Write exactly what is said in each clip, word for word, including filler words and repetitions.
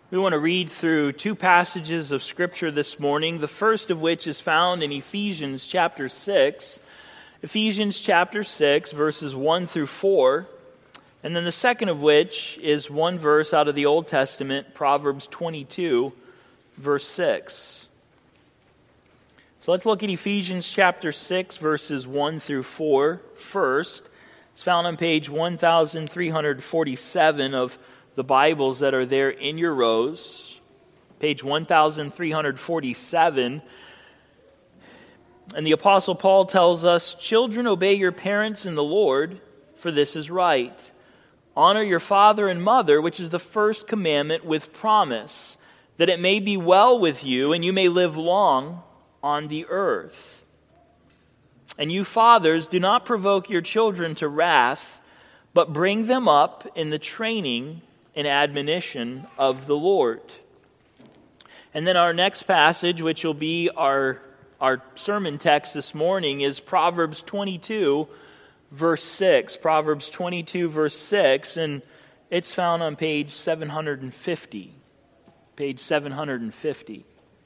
We want to read through two passages of Scripture this morning, the first of which is found in Ephesians chapter six. Ephesians chapter six, verses one through four. And then the second of which is one verse out of the Old Testament, Proverbs twenty-two, verse six. So let's look at Ephesians chapter six, verses one through four first. It's found on page one thousand three hundred forty-seven of the Bibles that are there in your rows. Page one thousand three hundred forty-seven. And the Apostle Paul tells us, "Children, obey your parents in the Lord, for this is right. Honor your father and mother, which is the first commandment with promise, that it may be well with you and you may live long on the earth. And you fathers, do not provoke your children to wrath, but bring them up in the training and admonition of the Lord." And then our next passage, which will be our, our sermon text this morning, is Proverbs twenty-two, verse six. Proverbs twenty-two, verse six, and it's found on page seven hundred fifty. Page seven hundred fifty.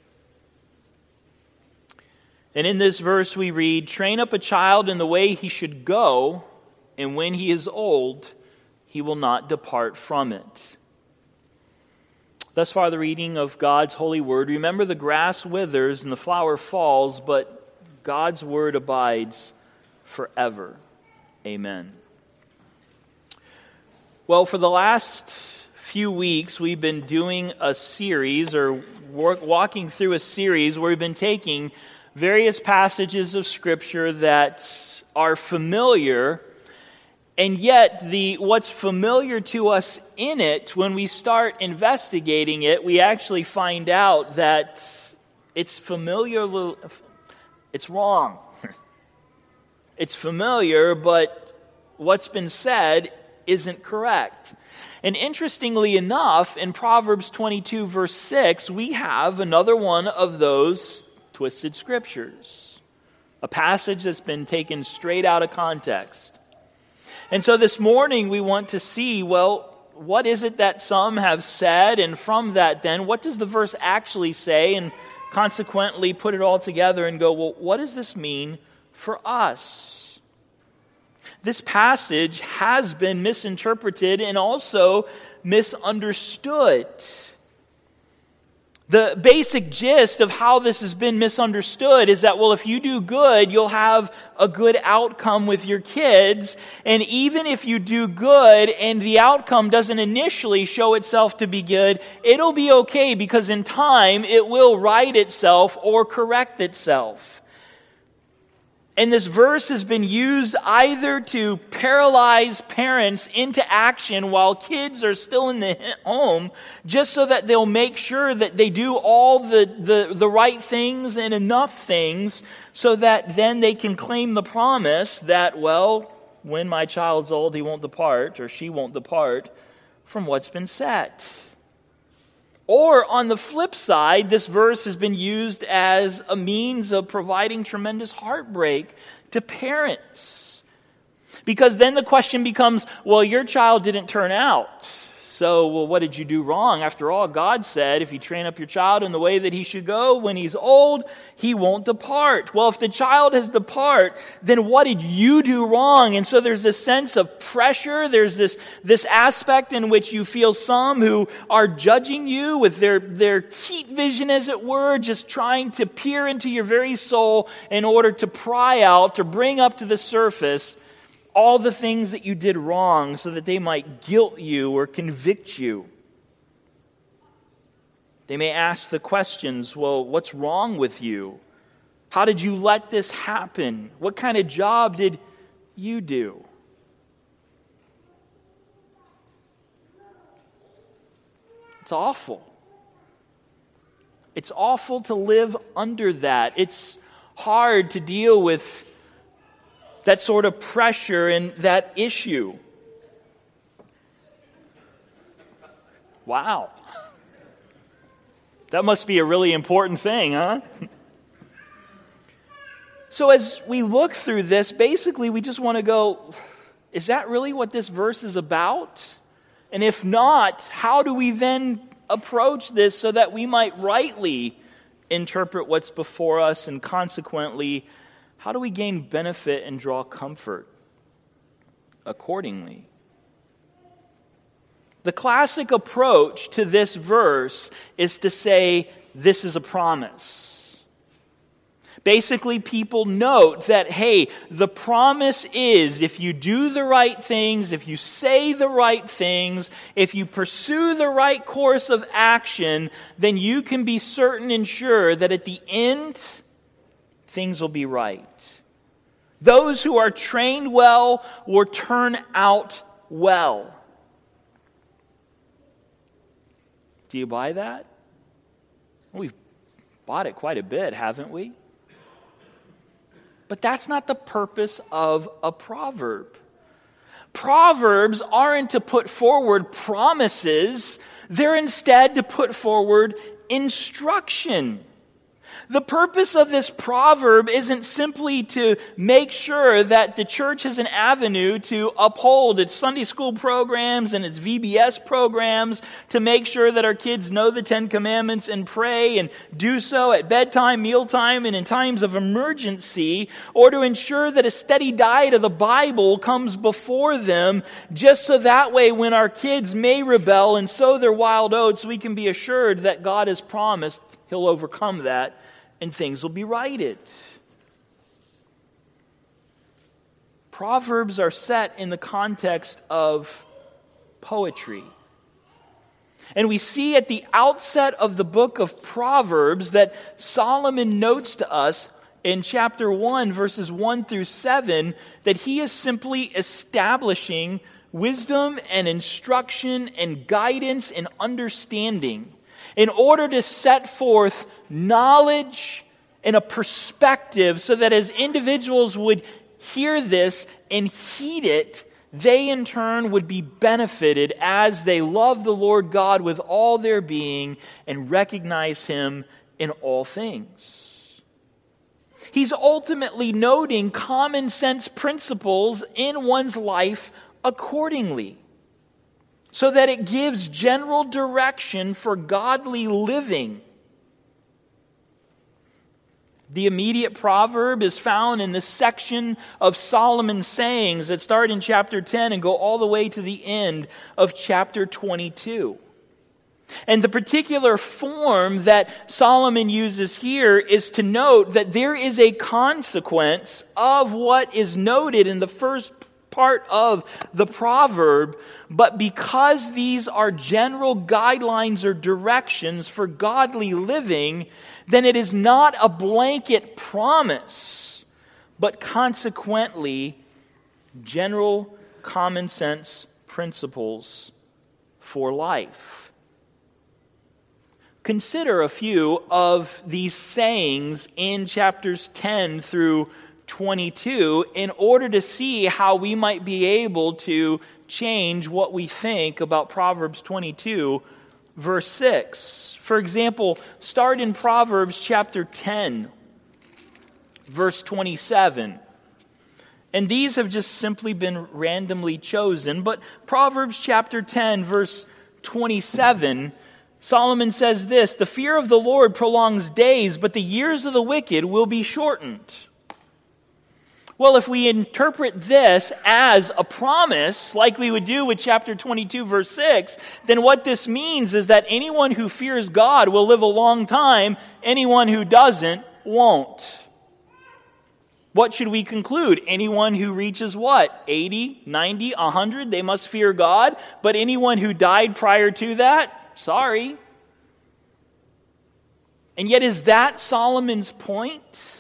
And in this verse we read, "Train up a child in the way he should go, and when he is old, he will not depart from it." Thus far the reading of God's holy word. Remember, the grass withers and the flower falls, but God's word abides forever. Amen. Well, for the last few weeks, we've been doing a series, or walking through a series, where we've been taking various passages of Scripture that are familiar, and yet the what's familiar to us in it, when we start investigating it, we actually find out that it's familiar, it's wrong. It's familiar, but what's been said isn't correct. And interestingly enough, in Proverbs twenty-two, verse six, we have another one of those twisted scriptures. A passage that's been taken straight out of context. And so this morning we want to see, well, what is it that some have said? And from that then, what does the verse actually say? And consequently put it all together and go, well, what does this mean for us? This passage has been misinterpreted and also misunderstood. The basic gist of how this has been misunderstood is that, well, if you do good, you'll have a good outcome with your kids. And even if you do good and the outcome doesn't initially show itself to be good, it'll be okay because in time it will right itself or correct itself. And this verse has been used either to paralyze parents into action while kids are still in the home, just so that they'll make sure that they do all the, the, the right things and enough things so that then they can claim the promise that, well, when my child's old, he won't depart or she won't depart from what's been set. Or on the flip side, this verse has been used as a means of providing tremendous heartbreak to parents. Because then the question becomes, well, your child didn't turn out. So, well, what did you do wrong? After all, God said, if you train up your child in the way that he should go, when he's old, he won't depart. Well, if the child has depart, then what did you do wrong? And so there's this sense of pressure. There's this, this aspect in which you feel some who are judging you with their, their heat vision, as it were, just trying to peer into your very soul in order to pry out, to bring up to the surface all the things that you did wrong so that they might guilt you or convict you. They may ask the questions, well, what's wrong with you? How did you let this happen? What kind of job did you do? It's awful. It's awful to live under that. It's hard to deal with that sort of pressure and that issue. Wow. That must be a really important thing, huh? So as we look through this, basically we just want to go, is that really what this verse is about? And if not, how do we then approach this so that we might rightly interpret what's before us, and consequently, how do we gain benefit and draw comfort accordingly? The classic approach to this verse is to say, this is a promise. Basically, people note that, hey, the promise is if you do the right things, if you say the right things, if you pursue the right course of action, then you can be certain and sure that at the end, things will be right. Those who are trained well will turn out well. Do you buy that? We've bought it quite a bit, haven't we? But that's not the purpose of a proverb. Proverbs aren't to put forward promises. They're instead to put forward instruction. The purpose of this proverb isn't simply to make sure that the church has an avenue to uphold its Sunday school programs and its V B S programs, to make sure that our kids know the Ten Commandments and pray and do so at bedtime, mealtime, and in times of emergency, or to ensure that a steady diet of the Bible comes before them, just so that way when our kids may rebel and sow their wild oats, we can be assured that God has promised He'll overcome that and things will be righted. Proverbs are set in the context of poetry. And we see at the outset of the book of Proverbs that Solomon notes to us in chapter one, verses one through seven, that he is simply establishing wisdom and instruction and guidance and understanding in order to set forth knowledge and a perspective so that as individuals would hear this and heed it, they in turn would be benefited as they love the Lord God with all their being and recognize Him in all things. He's ultimately noting common sense principles in one's life accordingly, so that it gives general direction for godly living. The immediate proverb is found in this section of Solomon's sayings that start in chapter ten and go all the way to the end of chapter twenty-two. And the particular form that Solomon uses here is to note that there is a consequence of what is noted in the first part of the proverb, but because these are general guidelines or directions for godly living, then it is not a blanket promise, but consequently general common sense principles for life. Consider a few of these sayings in chapters ten through twenty-two in order to see how we might be able to change what we think about Proverbs twenty-two, verse six. For example, start in Proverbs chapter ten, verse twenty-seven. And these have just simply been randomly chosen, but Proverbs chapter ten, verse twenty-seven, Solomon says this: "The fear of the Lord prolongs days, but the years of the wicked will be shortened." Well, if we interpret this as a promise, like we would do with chapter twenty-two, verse six, then what this means is that anyone who fears God will live a long time. Anyone who doesn't won't. What should we conclude? Anyone who reaches what? eighty, ninety, one hundred, they must fear God. But anyone who died prior to that, sorry. And yet, is that Solomon's point?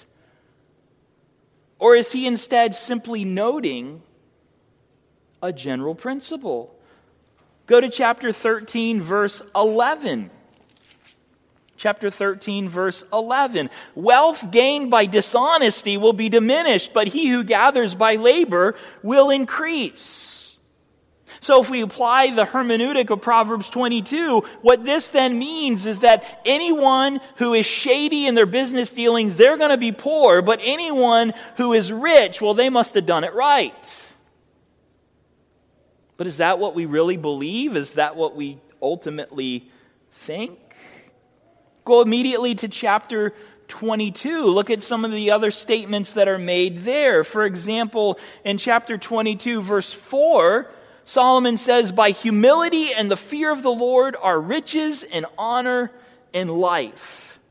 Or is he instead simply noting a general principle? Go to chapter thirteen, verse eleven. Chapter thirteen, verse eleven. "Wealth gained by dishonesty will be diminished, but he who gathers by labor will increase." So if we apply the hermeneutic of Proverbs twenty-two, what this then means is that anyone who is shady in their business dealings, they're going to be poor. But anyone who is rich, well, they must have done it right. But is that what we really believe? Is that what we ultimately think? Go immediately to chapter twenty-two. Look at some of the other statements that are made there. For example, in chapter twenty-two, verse four, Solomon says, "By humility and the fear of the Lord are riches and honor and life."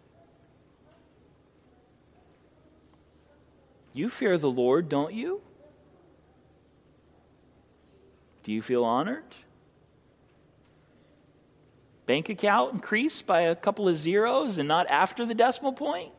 You fear the Lord, don't you? Do you feel honored? Bank account increased by a couple of zeros and not after the decimal point?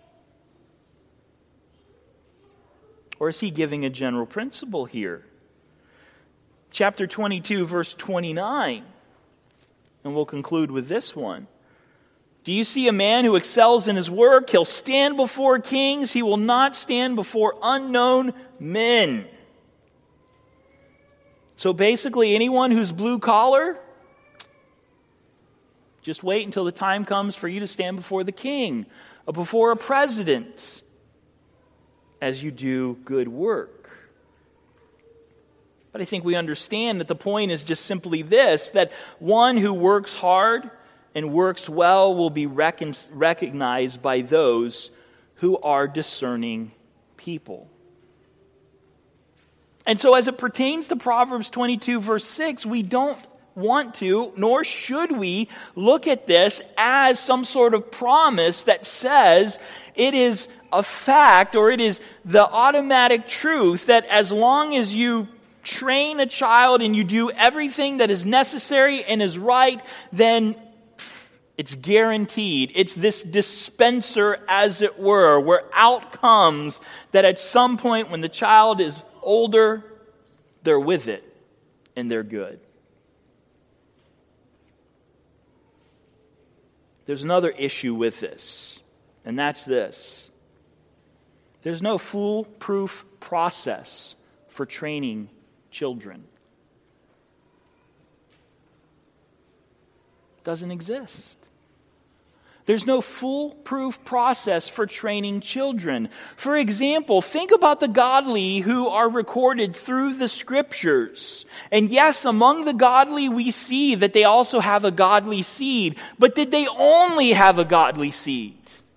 Or is he giving a general principle here? Chapter twenty-two, verse twenty-nine. And we'll conclude with this one. "Do you see a man who excels in his work? He'll stand before kings. He will not stand before unknown men." So basically, anyone who's blue collar, just wait until the time comes for you to stand before the king or before a president as you do good work. But I think we understand that the point is just simply this, that one who works hard and works well will be recon- recognized by those who are discerning people. And so as it pertains to Proverbs twenty-two, verse six, we don't want to, nor should we, look at this as some sort of promise that says it is a fact or it is the automatic truth that as long as you train a child and you do everything that is necessary and is right, then it's guaranteed. It's this dispenser, as it were, where out comes that at some point when the child is older, they're with it and they're good. There's another issue with this, and that's this. There's no foolproof process for training children. It doesn't exist. There's no foolproof process for training children. For example, think about the godly who are recorded through the scriptures. And yes, among the godly we see that they also have a godly seed. But did they only have a godly seed?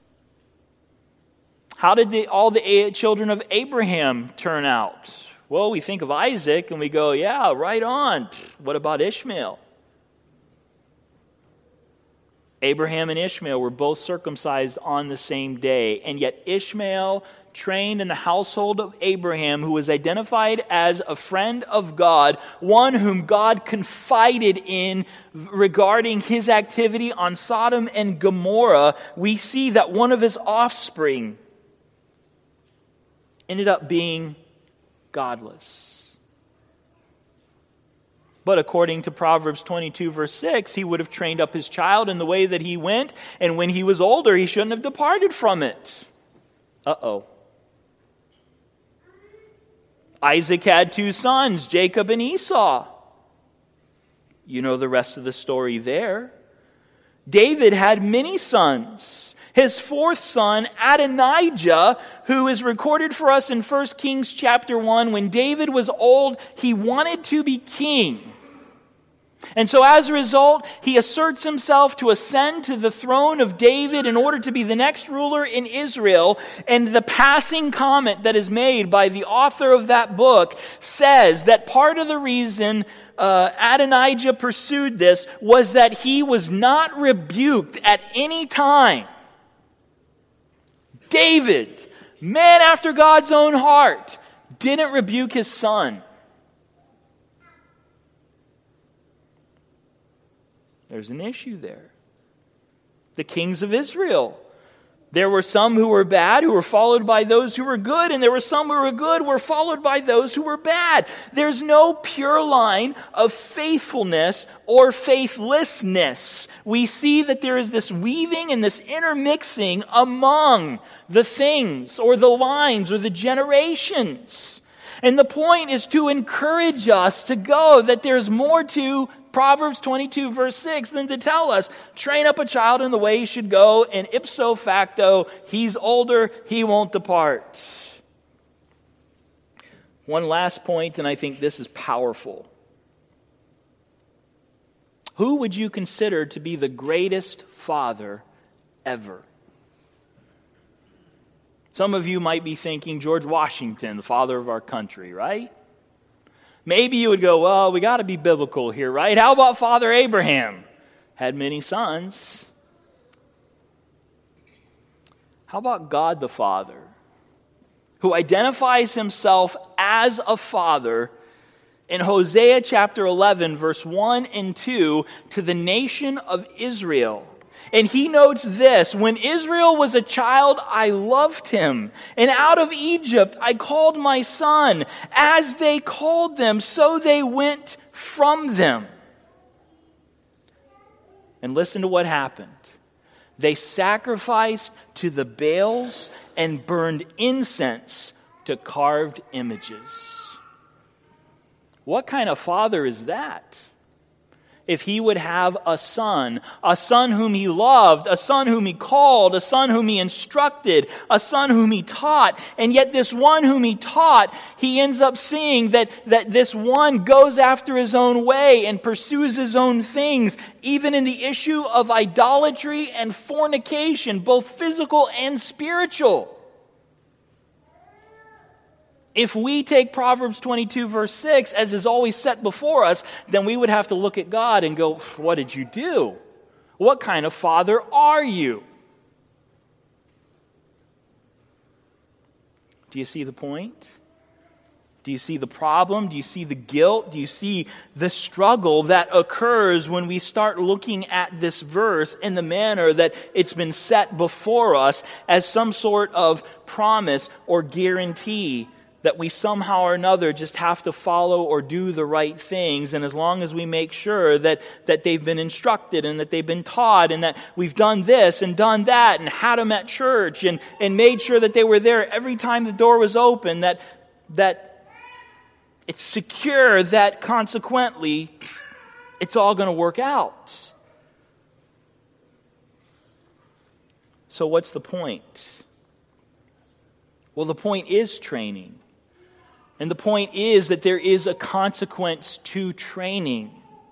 How did they, all the children of Abraham turn out? Well, we think of Isaac and we go, yeah, right on. What about Ishmael? Abraham and Ishmael were both circumcised on the same day, and yet Ishmael trained in the household of Abraham, who was identified as a friend of God, one whom God confided in regarding his activity on Sodom and Gomorrah. We see that one of his offspring ended up being godless. But according to Proverbs twenty-two, verse six, he would have trained up his child in the way that he went, and when he was older, he shouldn't have departed from it. Uh-oh. Isaac had two sons, Jacob and Esau. You know the rest of the story there. David had many sons. His fourth son, Adonijah, who is recorded for us in First Kings chapter one, when David was old, he wanted to be king. And so as a result, he asserts himself to ascend to the throne of David in order to be the next ruler in Israel. And the passing comment that is made by the author of that book says that part of the reason uh, Adonijah pursued this was that he was not rebuked at any time. David, man after God's own heart, didn't rebuke his son. There's an issue there. The kings of Israel. There were some who were bad, who were followed by those who were good, and there were some who were good, who were followed by those who were bad. There's no pure line of faithfulness or faithlessness. We see that there is this weaving and this intermixing among the things or the lines or the generations. And the point is to encourage us to go that there's more to Proverbs twenty-two, verse six, than to tell us, train up a child in the way he should go, and ipso facto, he's older, he won't depart. One last point, and I think this is powerful. who would you consider to be the greatest father ever? Some of you might be thinking George Washington, the father of our country, right? Maybe you would go, well, we got to be biblical here, right? How about Father Abraham? Had many sons. How about God the Father, who identifies himself as a father in Hosea chapter eleven, verse one and two, to the nation of Israel? And he notes this: when Israel was a child, I loved him. And out of Egypt I called my son. As they called them, so they went from them. And listen to what happened. They sacrificed to the Baals and burned incense to carved images. What kind of father is that? If he would have a son, a son whom he loved, a son whom he called, a son whom he instructed, a son whom he taught, and yet this one whom he taught, he ends up seeing that, that this one goes after his own way and pursues his own things, even in the issue of idolatry and fornication, both physical and spiritual. If we take Proverbs twenty-two, verse six, as is always set before us, then we would have to look at God and go, what did you do? What kind of father are you? Do you see the point? Do you see the problem? Do you see the guilt? Do you see the struggle that occurs when we start looking at this verse in the manner that it's been set before us as some sort of promise or guarantee that we somehow or another just have to follow or do the right things, and as long as we make sure that, that they've been instructed and that they've been taught and that we've done this and done that and had them at church and, and made sure that they were there every time the door was open, that, that it's secure, that consequently it's all going to work out. So what's the point? Well, the point is training. And the point is that there is a consequence to training.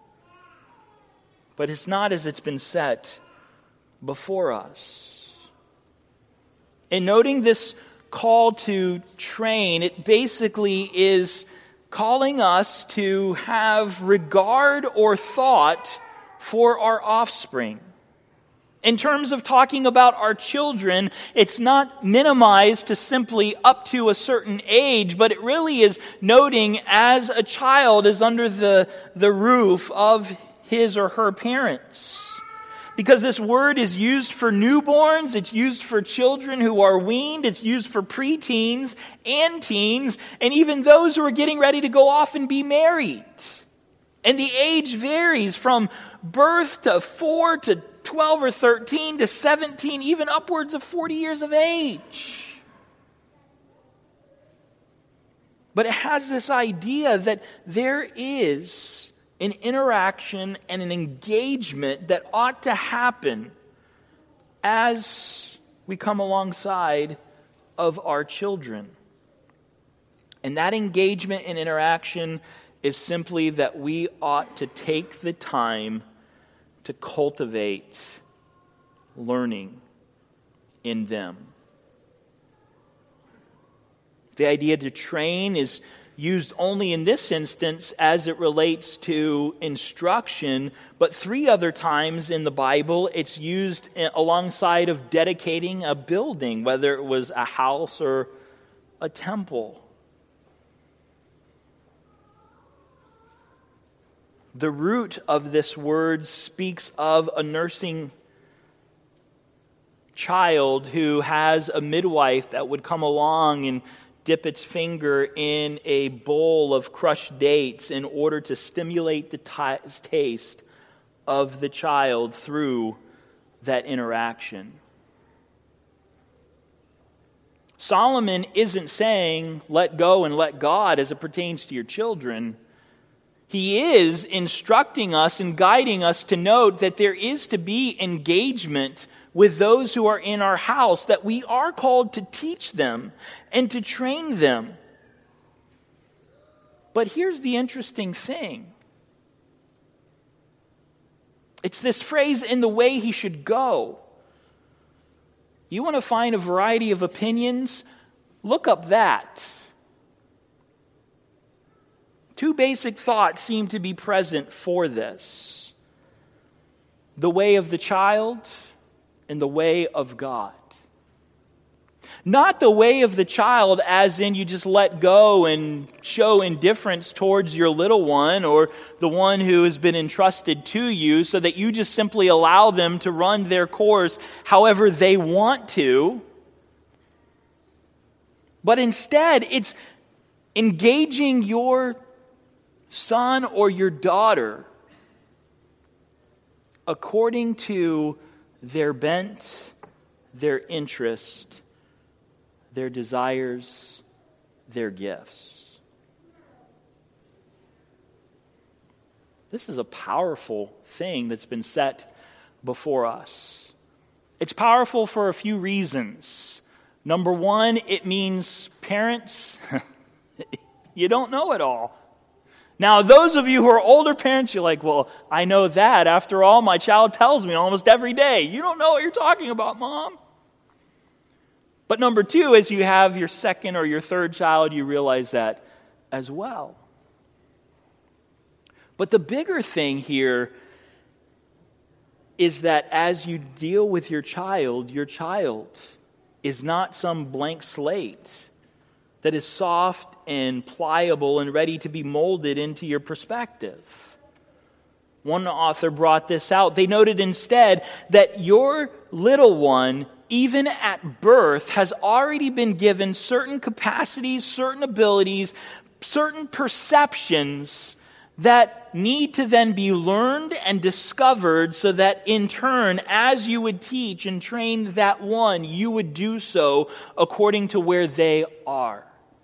But it's not as it's been set before us. In noting this call to train, it basically is calling us to have regard or thought for our offspring. In terms of talking about our children, it's not minimized to simply up to a certain age, but it really is noting as a child is under the, the roof of his or her parents. Because this word is used for newborns, it's used for children who are weaned, it's used for preteens and teens, and even those who are getting ready to go off and be married. And the age varies from birth to four to twelve or thirteen to seventeen, even upwards of forty years of age. But it has this idea that there is an interaction and an engagement that ought to happen as we come alongside of our children. And that engagement and interaction is simply that we ought to take the time to cultivate learning in them. The idea to train is used only in this instance as it relates to instruction, but three other times in the Bible it's used alongside of dedicating a building, whether it was a house or a temple. The root of this word speaks of a nursing child who has a midwife that would come along and dip its finger in a bowl of crushed dates in order to stimulate the t- taste of the child through that interaction. Solomon isn't saying let go and let God as it pertains to your children. He is instructing us and guiding us to note that there is to be engagement with those who are in our house, that we are called to teach them and to train them. But here's the interesting thing. It's this phrase, in the way he should go. You want to find a variety of opinions? Look up that. Two basic thoughts seem to be present for this: the way of the child and the way of God. Not the way of the child as in you just let go and show indifference towards your little one or the one who has been entrusted to you, so that you just simply allow them to run their course however they want to. But instead, it's engaging your son or your daughter according to their bent, their interest, their desires, their gifts. This is a powerful thing that's been set before us. It's powerful for a few reasons. Number one, it means parents, you don't know it all. Now, those of you who are older parents, you're like, well, I know that. After all, my child tells me almost every day. You don't know what you're talking about, Mom. But number two, as you have your second or your third child, you realize that as well. But the bigger thing here is that as you deal with your child, your child is not some blank slate that is soft and pliable and ready to be molded into your perspective. One author brought this out. They noted instead that your little one, even at birth, has already been given certain capacities, certain abilities, certain perceptions that need to then be learned and discovered, so that in turn, as you would teach and train that one, you would do so according to where they are.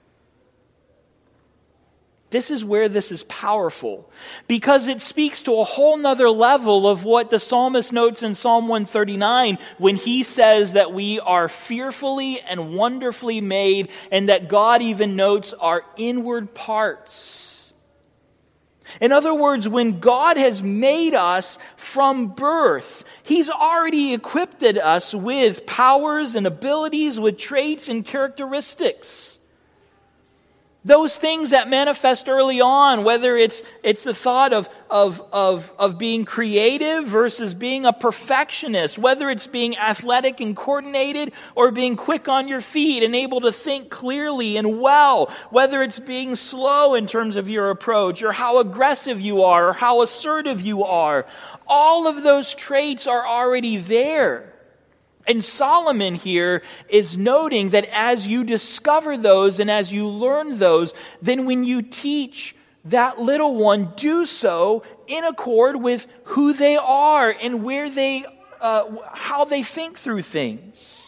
This is where this is powerful, because it speaks to a whole nother level of what the psalmist notes in Psalm one thirty-nine when he says that we are fearfully and wonderfully made, and that God even notes our inward parts. In other words, when God has made us from birth, He's already equipped us with powers and abilities, with traits and characteristics. Those things that manifest early on, whether it's it's the thought of, of, of, of being creative versus being a perfectionist, whether it's being athletic and coordinated or being quick on your feet and able to think clearly and well, whether it's being slow in terms of your approach or how aggressive you are or how assertive you are, all of those traits are already there. And Solomon here is noting that as you discover those and as you learn those, then when you teach that little one, do so in accord with who they are and where they, uh, how they think through things.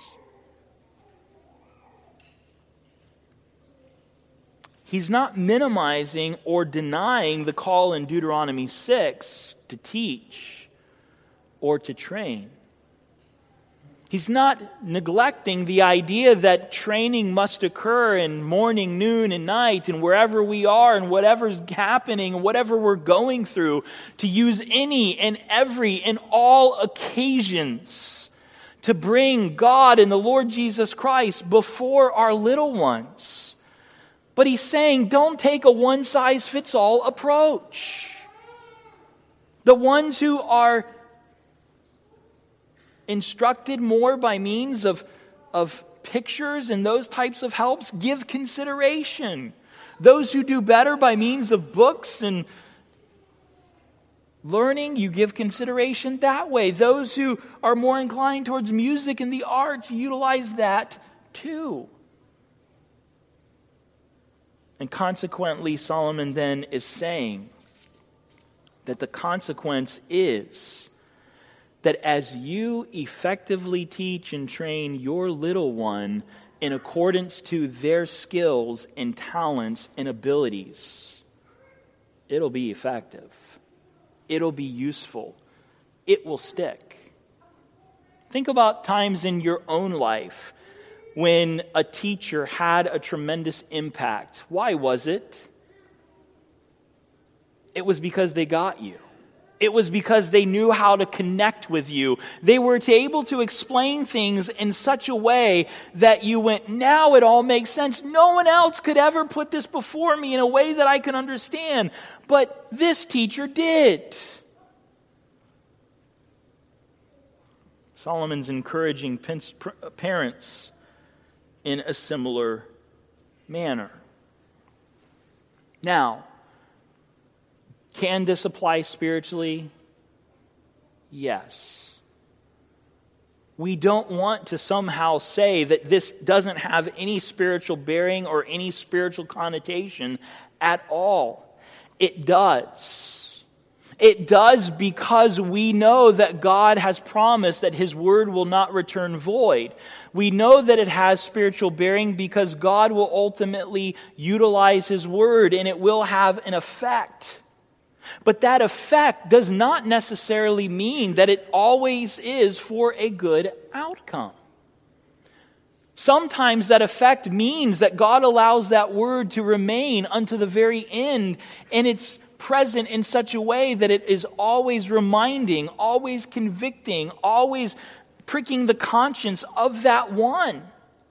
He's not minimizing or denying the call in Deuteronomy six to teach or to train. He's not neglecting the idea that training must occur in morning, noon, and night, and wherever we are, and whatever's happening, and whatever we're going through, to use any and every and all occasions to bring God and the Lord Jesus Christ before our little ones. But he's saying, don't take a one-size-fits-all approach. The ones who are instructed more by means of, of pictures and those types of helps, give consideration. Those who do better by means of books and learning, you give consideration that way. Those who are more inclined towards music and the arts, utilize that too. And consequently, Solomon then is saying that the consequence is that as you effectively teach and train your little one in accordance to their skills and talents and abilities, it'll be effective. It'll be useful. It will stick. Think about times in your own life when a teacher had a tremendous impact. Why was it? It was because they got you. It was because they knew how to connect with you. They were to able to explain things in such a way that you went, now it all makes sense. No one else could ever put this before me in a way that I can understand. But this teacher did. Solomon's encouraging parents in a similar manner. Now, can this apply spiritually? Yes. We don't want to somehow say that this doesn't have any spiritual bearing or any spiritual connotation at all. It does. It does because we know that God has promised that His word will not return void. We know that it has spiritual bearing because God will ultimately utilize His word and it will have an effect. But that effect does not necessarily mean that it always is for a good outcome. Sometimes that effect means that God allows that word to remain unto the very end, and it's present in such a way that it is always reminding, always convicting, always pricking the conscience of that one.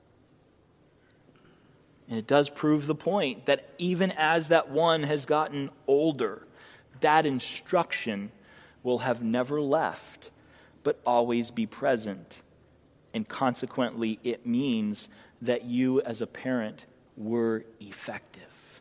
And it does prove the point that even as that one has gotten older, that instruction will have never left, but always be present. And consequently, it means that you as a parent were effective.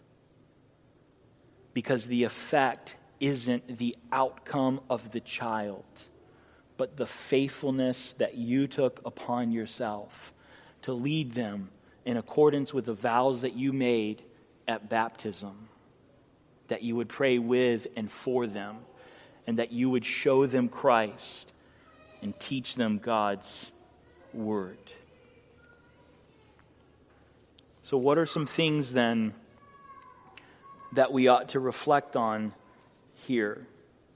Because the effect isn't the outcome of the child, but the faithfulness that you took upon yourself to lead them in accordance with the vows that you made at baptism, that you would pray with and for them, and that you would show them Christ and teach them God's word. So what are some things then that we ought to reflect on here?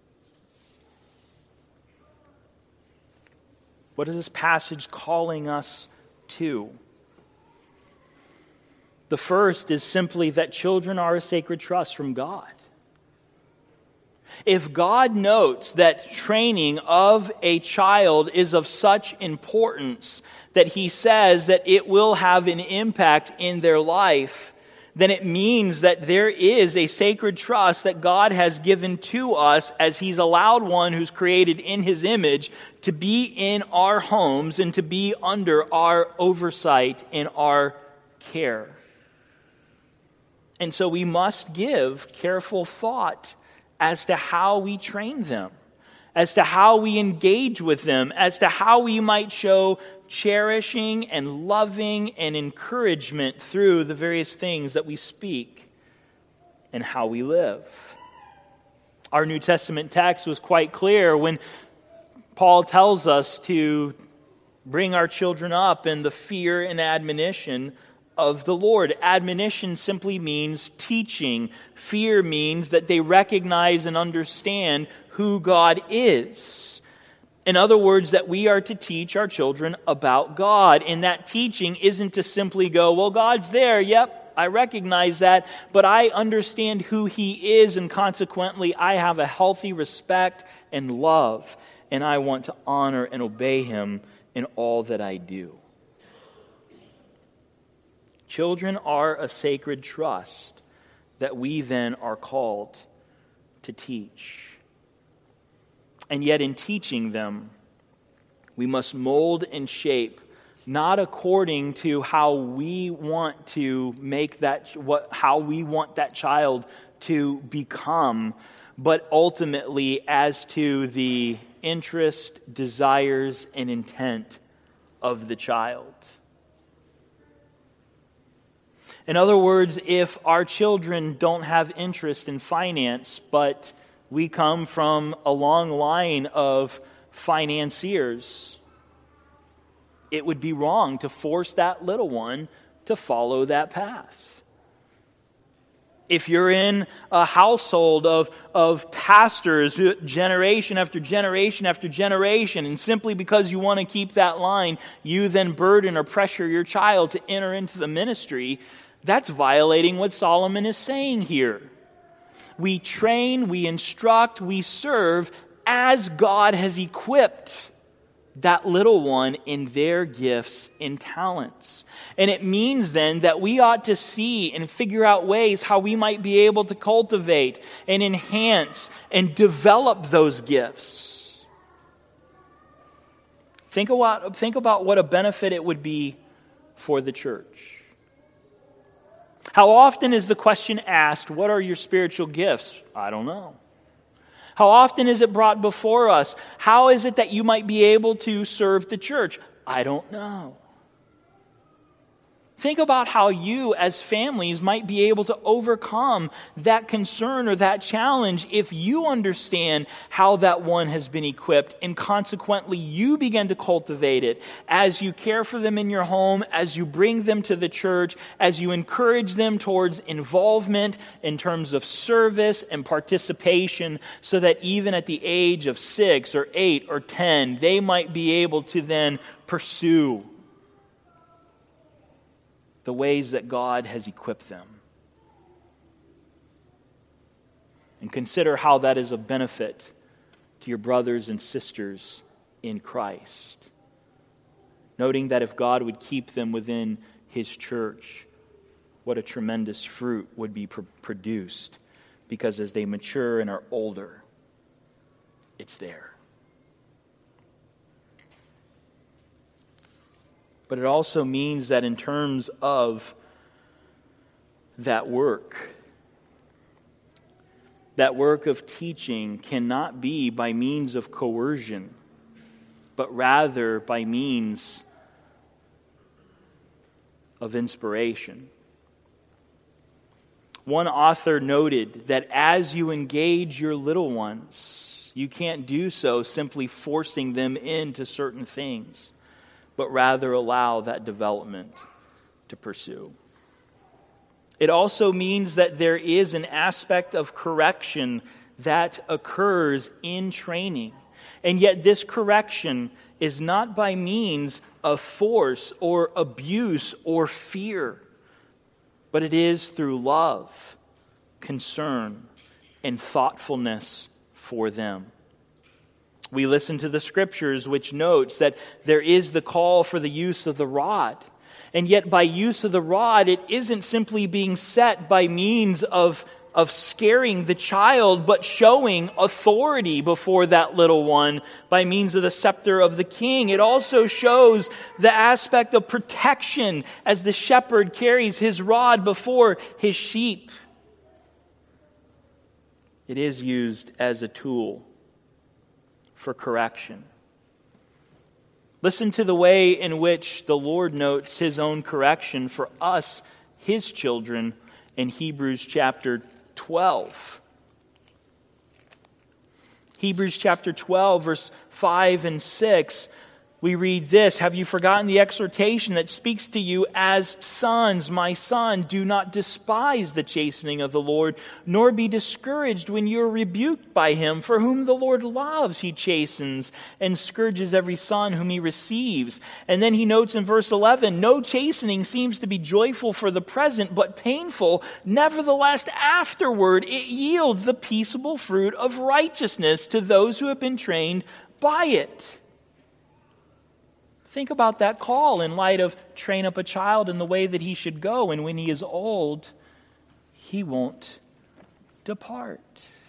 What is this passage calling us to? The first is simply that children are a sacred trust from God. If God notes that training of a child is of such importance that He says that it will have an impact in their life, then it means that there is a sacred trust that God has given to us as He's allowed one who's created in His image to be in our homes and to be under our oversight and our care. And so we must give careful thought as to how we train them, as to how we engage with them, as to how we might show cherishing and loving and encouragement through the various things that we speak and how we live. Our New Testament text was quite clear when Paul tells us to bring our children up in the fear and admonition of the Lord. Admonition simply means teaching. Fear means that they recognize and understand who God is. In other words, that we are to teach our children about God. And that teaching isn't to simply go, well, God's there. Yep, I recognize that. But I understand who He is, and consequently, I have a healthy respect and love. And I want to honor and obey Him in all that I do. Children are a sacred trust that we then are called to teach. And yet in teaching them, we must mold and shape, not according to how we want to make that, what, how we want that child to become, but ultimately as to the interest, desires, and intent of the child. In other words, if our children don't have interest in finance, but we come from a long line of financiers, it would be wrong to force that little one to follow that path. If you're in a household of, of pastors, generation after generation after generation, and simply because you want to keep that line, you then burden or pressure your child to enter into the ministry, that's violating what Solomon is saying here. we train, we instruct, we serve as God has equipped that little one in their gifts and talents. And it means then that we ought to see and figure out ways how we might be able to cultivate and enhance and develop those gifts. Think about, think about what a benefit it would be for the church. How often is the question asked, what are your spiritual gifts? I don't know. How often is it brought before us? How is it that you might be able to serve the church? I don't know. Think about how you as families might be able to overcome that concern or that challenge if you understand how that one has been equipped, and consequently you begin to cultivate it as you care for them in your home, as you bring them to the church, as you encourage them towards involvement in terms of service and participation, so that even at the age of six or eight or ten, they might be able to then pursue the ways that God has equipped them. And consider how that is a benefit to your brothers and sisters in Christ. Noting that if God would keep them within His church, what a tremendous fruit would be pr- produced. Because as they mature and are older, it's there. But it also means that in terms of that work, that work of teaching cannot be by means of coercion, but rather by means of inspiration. One author noted that as you engage your little ones, you can't do so simply forcing them into certain things, but rather allow that development to pursue. It also means that there is an aspect of correction that occurs in training. And yet this correction is not by means of force or abuse or fear, but it is through love, concern, and thoughtfulness for them. We listen to the scriptures, which notes that there is the call for the use of the rod. And yet by use of the rod, it isn't simply being set by means of, of scaring the child, but showing authority before that little one by means of the scepter of the king. It also shows the aspect of protection as the shepherd carries his rod before his sheep. It is used as a tool for correction. Listen to the way in which the Lord notes His own correction for us, His children, in Hebrews chapter twelve. Hebrews chapter twelve, verse five and six, we read this: "Have you forgotten the exhortation that speaks to you as sons? My son, do not despise the chastening of the Lord, nor be discouraged when you are rebuked by Him. For whom the Lord loves, He chastens and scourges every son whom He receives." And then he notes in verse eleven, "No chastening seems to be joyful for the present, but painful. Nevertheless, afterward it yields the peaceable fruit of righteousness to those who have been trained by it." Think about that call in light of train up a child in the way that he should go, and when he is old, he won't depart.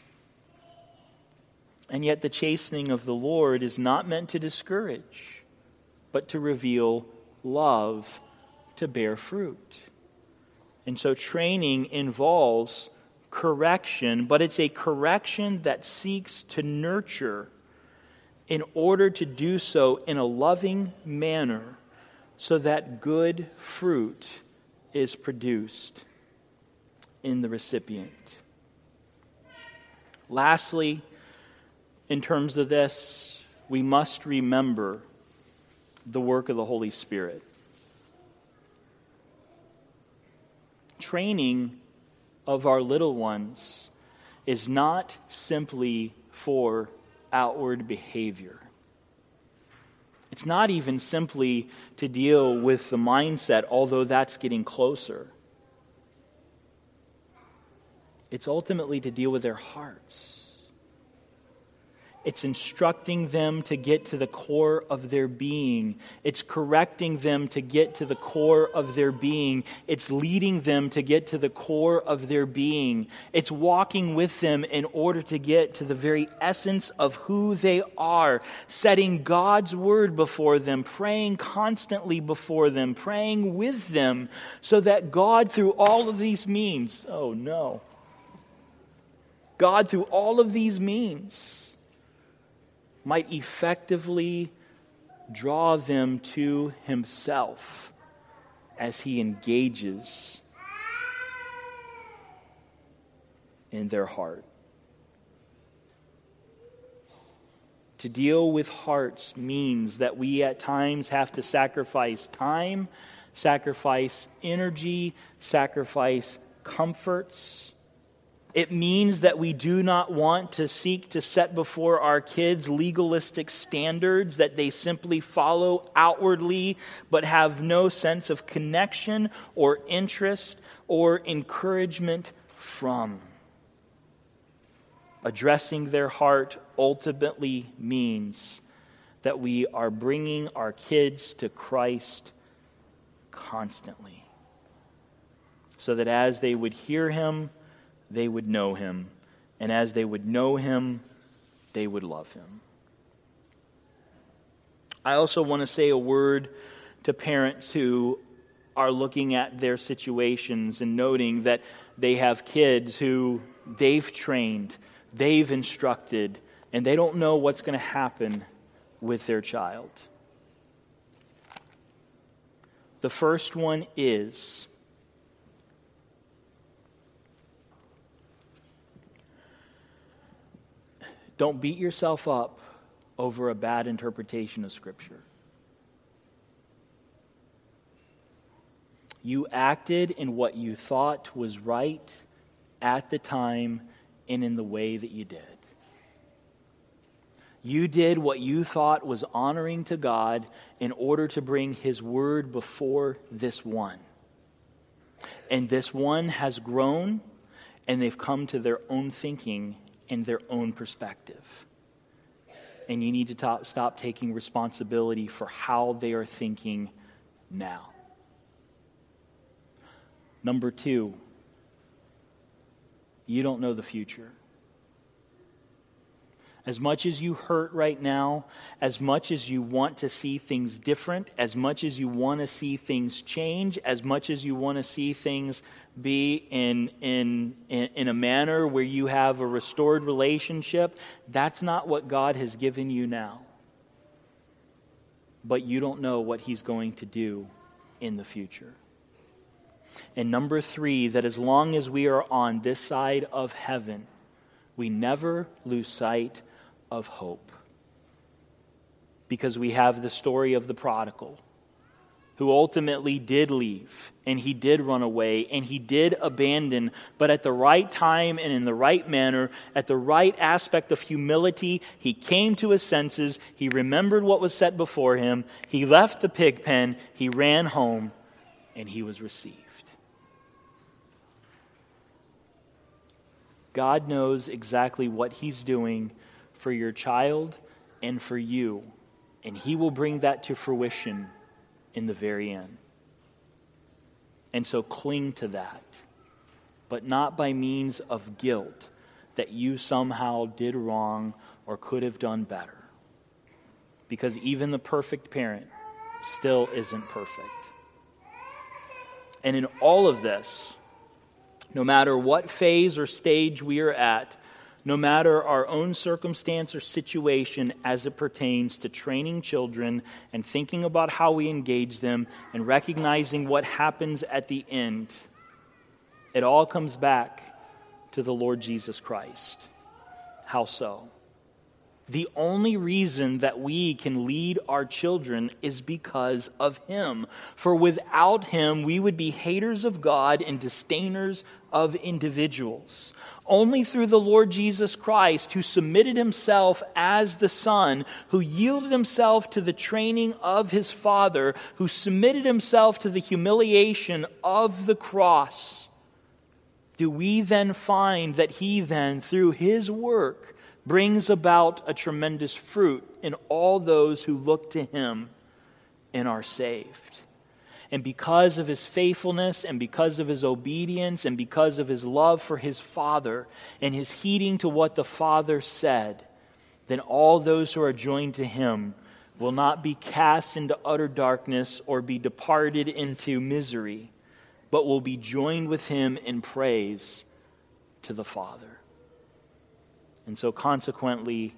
And yet the chastening of the Lord is not meant to discourage, but to reveal love, to bear fruit. And so training involves correction, but it's a correction that seeks to nurture in order to do so in a loving manner so that good fruit is produced in the recipient. Lastly, in terms of this, we must remember the work of the Holy Spirit. Training of our little ones is not simply for outward behavior. It's not even simply to deal with the mindset, although that's getting closer. It's ultimately to deal with their hearts. It's instructing them to get to the core of their being. It's correcting them to get to the core of their being. It's leading them to get to the core of their being. It's walking with them in order to get to the very essence of who they are, setting God's word before them, praying constantly before them, praying with them, so that God, through all of these means, oh no, God, through all of these means, might effectively draw them to himself as he engages in their heart. To deal with hearts means that we at times have to sacrifice time, sacrifice energy, sacrifice comforts. It means that we do not want to seek to set before our kids legalistic standards that they simply follow outwardly, but have no sense of connection or interest or encouragement from. Addressing their heart ultimately means that we are bringing our kids to Christ constantly, so that as they would hear him, they would know him. And as they would know him, they would love him. I also want to say a word to parents who are looking at their situations and noting that they have kids who they've trained, they've instructed, and they don't know what's going to happen with their child. The first one is, don't beat yourself up over a bad interpretation of Scripture. You acted in what you thought was right at the time and in the way that you did. You did what you thought was honoring to God in order to bring his word before this one. And this one has grown, and they've come to their own thinking in their own perspective. And you need to top, stop taking responsibility for how they are thinking now. Number two, you don't know the future. As much as you hurt right now, as much as you want to see things different, as much as you want to see things change, as much as you want to see things be in, in, in, in a manner where you have a restored relationship, that's not what God has given you now. But you don't know what he's going to do in the future. And number three, that as long as we are on this side of heaven, we never lose sight of hope. Because we have the story of the prodigal, who ultimately did leave, and he did run away, and he did abandon, but at the right time and in the right manner, at the right aspect of humility, he came to his senses, he remembered what was set before him, he left the pig pen, he ran home, and he was received. God knows exactly what he's doing for your child and for you, and he will bring that to fruition in the very end. And so cling to that, but not by means of guilt that you somehow did wrong or could have done better. Because even the perfect parent still isn't perfect. And in all of this, no matter what phase or stage we are at, no matter our own circumstance or situation as it pertains to training children and thinking about how we engage them and recognizing what happens at the end, it all comes back to the Lord Jesus Christ. How so? The only reason that we can lead our children is because of him. For without him, we would be haters of God and disdainers of individuals. Only through the Lord Jesus Christ, who submitted himself as the Son, who yielded himself to the training of his Father, who submitted himself to the humiliation of the cross, do we then find that he then, through his work, brings about a tremendous fruit in all those who look to him and are saved. And because of his faithfulness and because of his obedience and because of his love for his Father and his heeding to what the Father said, then all those who are joined to him will not be cast into utter darkness or be departed into misery, but will be joined with him in praise to the Father. And so consequently,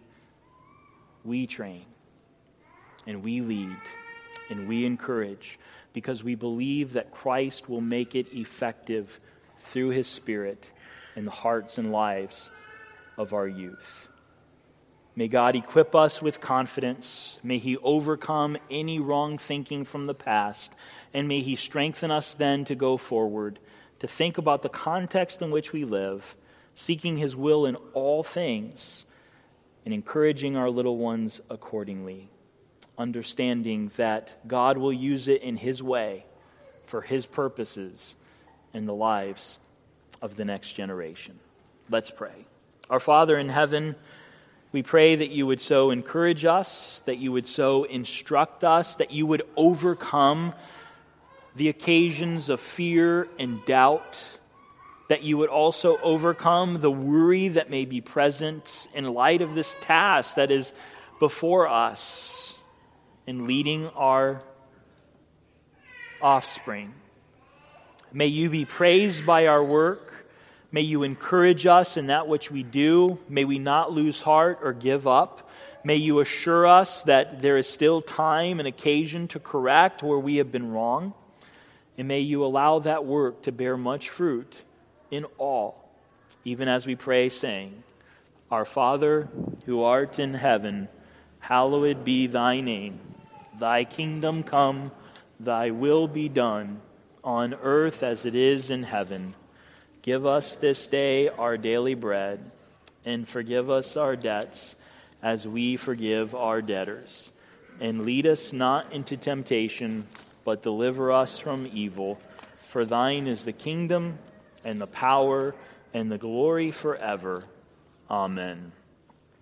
we train and we lead and we encourage because we believe that Christ will make it effective through his Spirit in the hearts and lives of our youth. May God equip us with confidence. May he overcome any wrong thinking from the past. And may he strengthen us then to go forward, to think about the context in which we live, seeking his will in all things, and encouraging our little ones accordingly, understanding that God will use it in his way for his purposes in the lives of the next generation. Let's pray. Our Father in heaven, we pray that you would so encourage us, that you would so instruct us, that you would overcome the occasions of fear and doubt, that you would also overcome the worry that may be present in light of this task that is before us in leading our offspring. May you be praised by our work. May you encourage us in that which we do. May we not lose heart or give up. May you assure us that there is still time and occasion to correct where we have been wrong. And may you allow that work to bear much fruit in all, even as we pray, saying, Our Father, who art in heaven, hallowed be thy name. Thy kingdom come, thy will be done, on earth as it is in heaven. Give us this day our daily bread, and forgive us our debts as we forgive our debtors. And lead us not into temptation, but deliver us from evil. For thine is the kingdom, and the power, and the glory forever. Amen.